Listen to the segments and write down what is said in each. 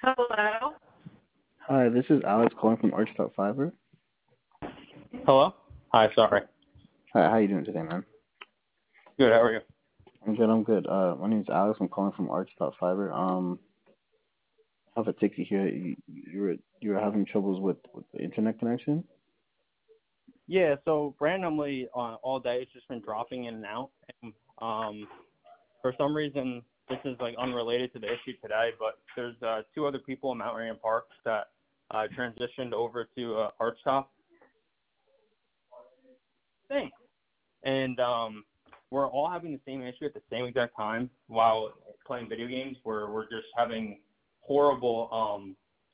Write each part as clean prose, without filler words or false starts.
Hello. Hi, this is Alex calling from Arch Fiber. Hello. Hi. Sorry. Hi, how you doing today, man? Good. How are you? I'm good. I'm good. My name is Alex. I'm calling from Arch Fiber. I have a ticket here. You were having troubles with the internet connection. Yeah. So randomly, all day it's just been dropping in and out. And, for some reason, this is like unrelated to the issue today, but there's two other people in Mount Rainier Park that transitioned over to Archtop. Thanks. And we're all having the same issue at the same exact time while playing video games, where we're just having horrible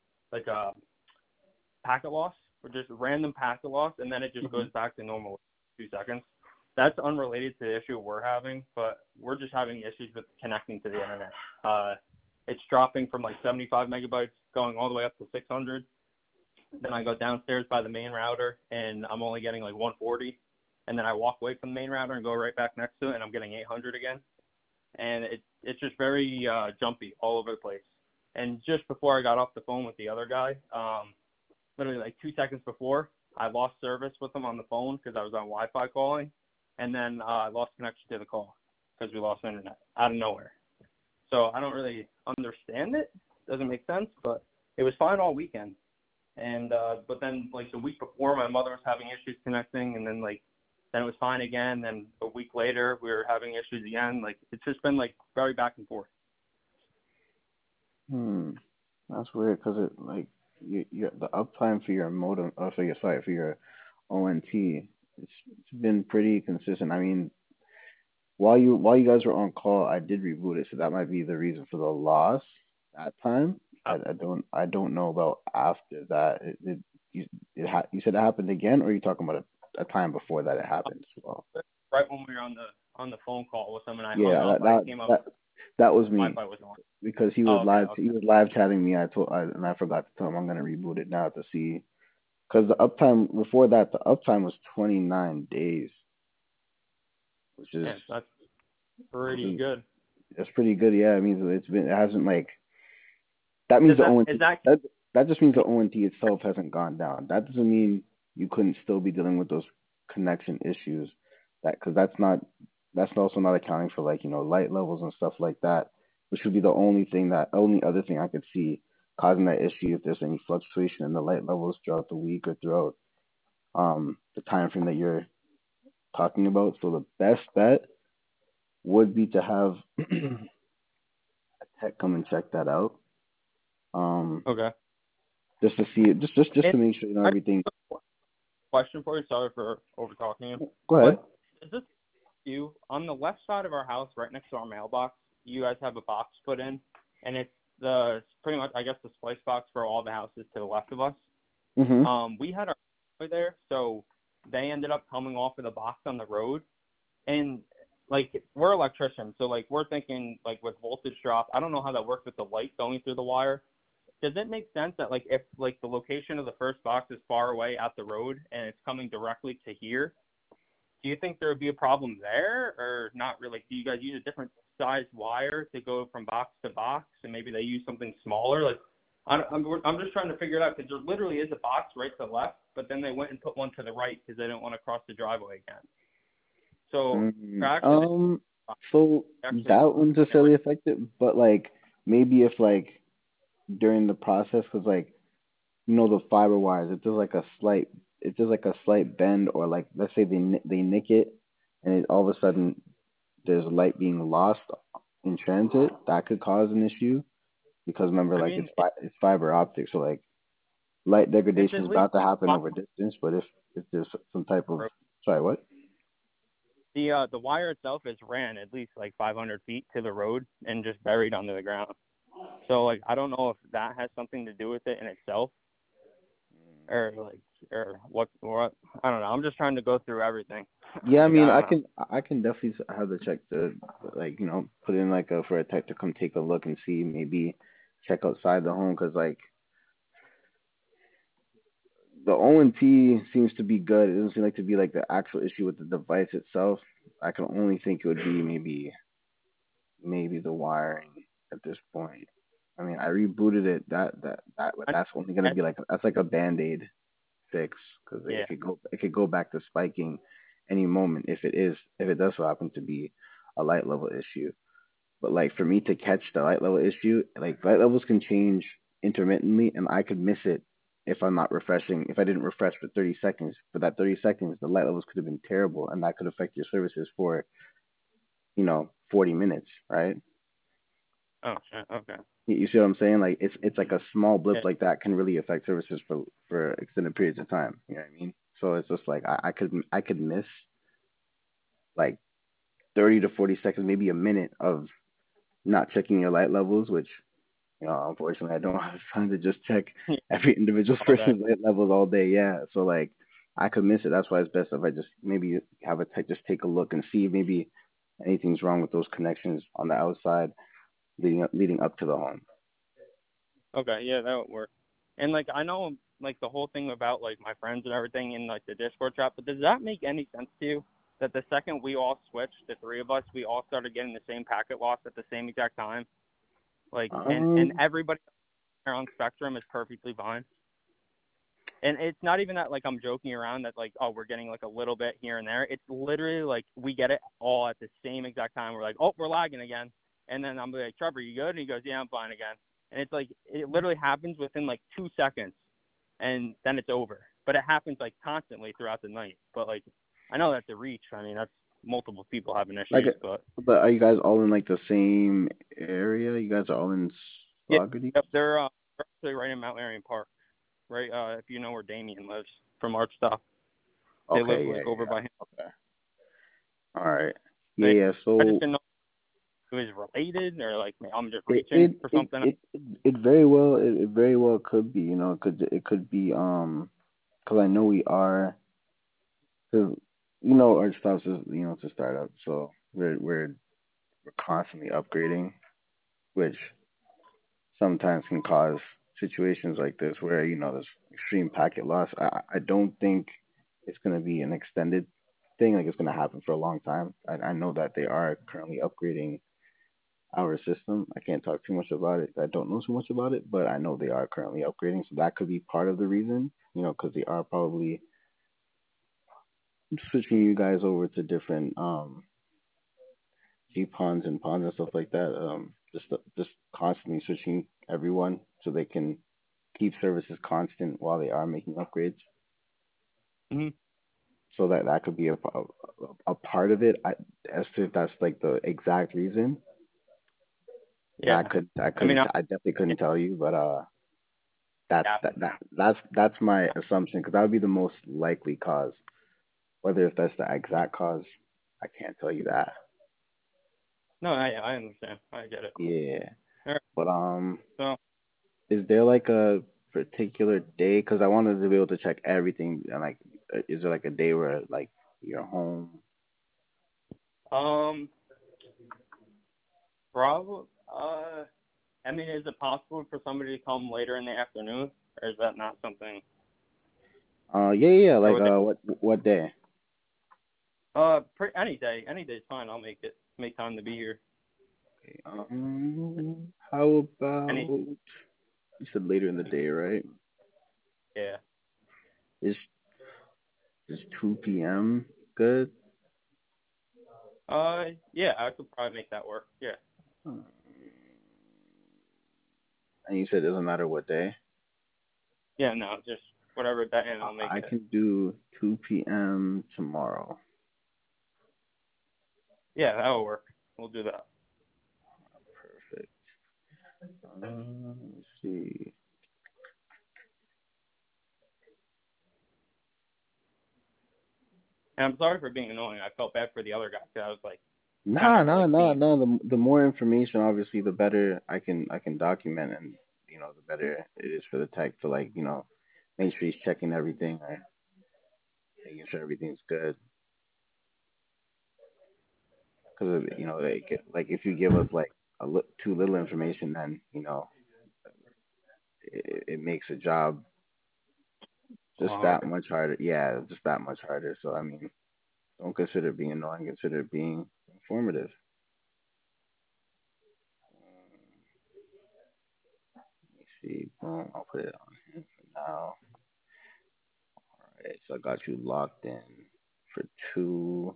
packet loss, or just random packet loss, and then it just goes back to normal in 2 seconds. That's unrelated to the issue we're having, but we're just having issues with connecting to the internet. It's dropping from like 75 megabytes going all the way up to 600. Then I go downstairs by the main router, and I'm only getting like 140. And then I walk away from the main router and go right back next to it, and I'm getting 800 again. And it's just very jumpy all over the place. And just before I got off the phone with the other guy, literally like 2 seconds before, I lost service with him on the phone because I was on Wi-Fi calling. And then I lost connection to the call because we lost internet out of nowhere. So I don't really understand it. Doesn't make sense, but it was fine all weekend. And but then like the week before, my mother was having issues connecting, and then it was fine again. Then a week later, we were having issues again. Like it's just been like very back and forth. That's weird because it like you the uptime for your modem, for your ONT, it's been pretty consistent. I mean, while you guys were on call, I did reboot it, so that might be the reason for the loss that time. I don't know about after that. You said it happened again, or are you talking about a time before that it happened as well? Right when we were on the phone call with him, and I hung Yeah, up, I came up. that was me Wi-Fi was on. because he was he was live chatting me. And I forgot to tell him I'm gonna reboot it now to see because the uptime before that the uptime was 29 days, which is That's pretty good. that's pretty good. Yeah, it means it hasn't like that means that just means the ONT itself hasn't gone down. That doesn't mean you couldn't still be dealing with those connection issues. Because that's also not accounting for like light levels and stuff like that, which would be the only other thing I could see causing that issue if there's any fluctuation in the light levels throughout the week or throughout the time frame that you're talking about. So the best bet would be to have a tech come and check that out. Okay. Just to see it, just to make sure everything. Question for you. Sorry for over talking you. Go ahead. But is this you on the left side of our house, right next to our mailbox? You guys have a box put in, and it's pretty much, I guess, the splice box for all the houses to the left of us. Mm-hmm. We had our there, so they ended up coming off of the box on the road, and like we're electricians, so like we're thinking like with voltage drop. I don't know how that works with the light going through the wire. Does it make sense that like if like the location of the first box is far away at the road and it's coming directly to here, do you think there would be a problem there or not really? Do you guys use a different size wire to go from box to box, and maybe they use something smaller? Like I'm just trying to figure it out because there literally is a box right to the left, but then they went and put one to the right because they didn't want to cross the driveway again. So so that wouldn't necessarily affect it, but like maybe if like during the process, because like the fiber wires, if there's like a slight bend, or like let's say they nick it, and all of a sudden there's light being lost in transit, that could cause an issue. Because remember, like it's fiber optic, so like light degradation is about to happen over distance. But if there's some type of what? The wire itself is ran at least like 500 feet to the road and just buried under the ground. So like I don't know if that has something to do with it in itself, or what I don't know. I'm just trying to go through everything. Yeah, I mean, I can definitely have the check to put in like for a tech to come take a look and see, maybe check outside the home, because like the ONT seems to be good. It doesn't seem like to be like the actual issue with the device itself. I can only think it would be maybe the wiring at this point. I mean, I rebooted it. That's only gonna be like that's like a band-aid fix because Yeah. it could go back to spiking any moment if it does so happen to be a light level issue. But like for me to catch the light level issue, like light levels can change intermittently, and I could miss it if I'm not refreshing. If I didn't refresh for 30 seconds, for that 30 seconds, the light levels could have been terrible, and that could affect your services for 40 minutes, right? Oh shit. Okay. You see what I'm saying? Like it's like a small blip Yeah. like that can really affect services for extended periods of time. You know what I mean? So it's just like I could miss like 30 to 40 seconds, maybe a minute of not checking your light levels, which unfortunately I don't have time to just check every individual All day. person's light levels all day. Yeah, so like I could miss it. That's why it's best if I just maybe have a tech just take a look and see if maybe anything's wrong with those connections on the outside leading up to the home. Okay. Yeah, that would work. And like I know like the whole thing about like my friends and everything in like the Discord chat, but does that make any sense to you? That the second we all switched, the three of us, we all started getting the same packet loss at the same exact time. Like and everybody on Spectrum is perfectly fine. And it's not even that like I'm joking around that like, oh, we're getting like a little bit here and there. It's literally like we get it all at the same exact time. We're like, oh, we're lagging again. And then I'm like, Trevor, you good? And he goes, yeah, I'm fine again. And it's like it literally happens within like 2 seconds, and then it's over. But it happens like constantly throughout the night. But like I know that's a reach. I mean, that's multiple people having Like, issues. but are you guys all in like the same area? You guys are all in Yeah, Saugerties? yep, they're actually right in Mount Marion Park, right? If you know where Damien lives from Art Stop. They live Okay, yeah, like over yeah. by him. Okay. All right. Yeah, They, yeah. I just So didn't know if it was related or like I'm just it reaching it for it something. it, it very well it very well could be, it could be because I know we are, cause our stuff is it's a startup, so we're constantly upgrading, which sometimes can cause situations like this where there's extreme packet loss. I don't think it's gonna be an extended thing, like it's gonna happen for a long time. I know that they are currently upgrading our system. I can't talk too much about it. I don't know too much about it, but I know they are currently upgrading, so that could be part of the reason. Because they are probably switching you guys over to different GPONs and pawns and stuff like that. Just constantly switching everyone so they can keep services constant while they are making upgrades. Mm-hmm. So that could be a part of it. As to if that's like the exact reason, Yeah. I mean, I definitely couldn't tell you, but yeah. that's my assumption because that would be the most likely cause. Whether if that's the exact cause, I can't tell you that. No, I understand. I get it. Yeah, All right. but So, is there like a particular day? Because I wanted to be able to check everything, and like, is there like a day where like you're home? um, probably. I mean, is it possible for somebody to come later in the afternoon, or is that not something? Yeah, yeah. Or Like, would they? what day? Any day's fine. I'll make time to be here. Okay, how Any. about you said later in the day, right? Yeah. Is 2 p.m. good? Yeah, I could probably make that work. Yeah. Hmm. And you said it doesn't matter what day. Yeah, no, just whatever day, and I'll make I it. can do 2 p.m. tomorrow. Yeah, that'll work. We'll do that. Perfect. Let's see. And I'm sorry for being annoying. I felt bad for the other guy because I was like trying Nah, to nah, like nah, be. nah. The more information, obviously, the better I can document, and the better it is for the tech to like make sure he's checking everything or making sure everything's good. Because like if you give us like too little information, then it makes the job just that Harder. much harder. Yeah, just that much harder. So I mean, don't consider it being annoying. Consider it being informative. see. Boom. I'll put it on here for now. All right. So I got you locked in for 2.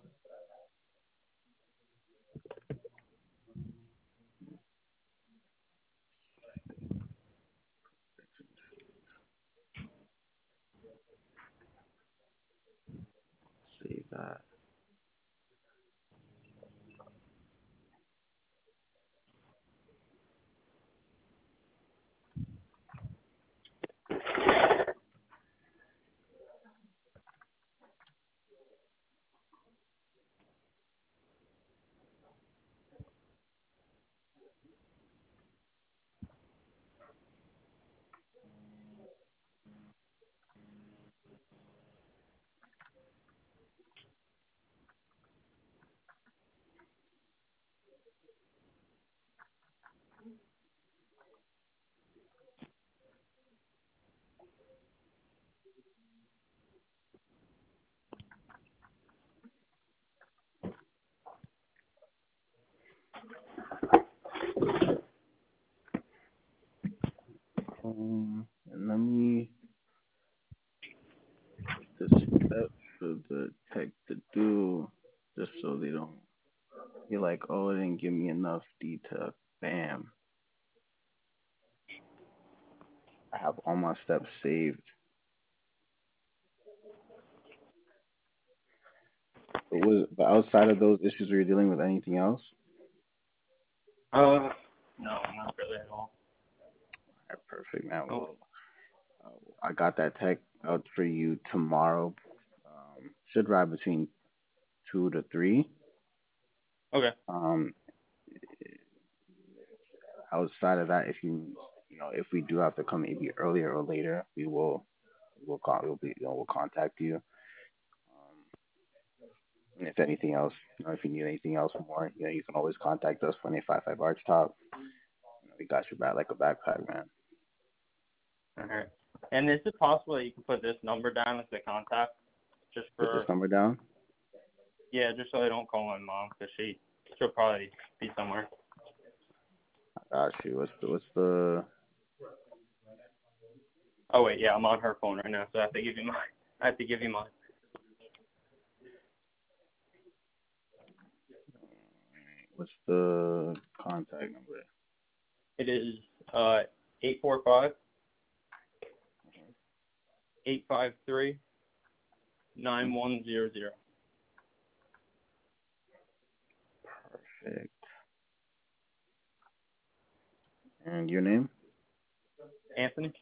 See that. And let me the steps for the tech to do, just so they don't be like, oh, it didn't give me enough detail. Bam. I have all my steps saved. But outside of those issues, were you dealing with anything else? No, not really at all. All right, perfect, man. Well, I got that tech out for you tomorrow. Should ride between 2 to 3. Okay. Outside of that, if we do have to come maybe earlier or later, we'll contact you. And if anything else, if you need anything else more, you can always contact us 2855 Arch Top. We got your back like a backpack, man. All right. And is it possible that you can put this number down as the contact? Put this number down? Yeah, just so I don't call my mom, because she'll probably be somewhere. I got you. What's the? Oh wait, yeah, I'm on her phone right now, so I have to give you mine. What's the contact number? It is 845 853 9100. Perfect. And your name? Anthony?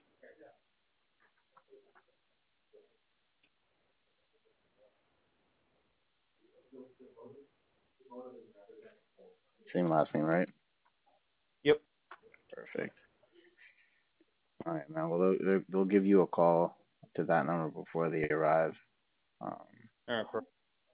Same last name, right? Yep. Perfect. All right, man. Well, they'll give you a call to that number before they arrive. All right, perfect.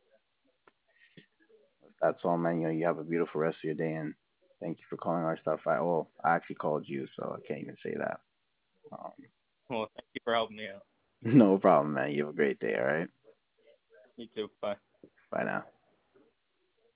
That's all, man. You have a beautiful rest of your day, and thank you for calling our stuff. I actually called you, so I can't even say that. Well, thank you for helping me out. No problem, man. You have a great day, all right? You too. Bye. Bye now.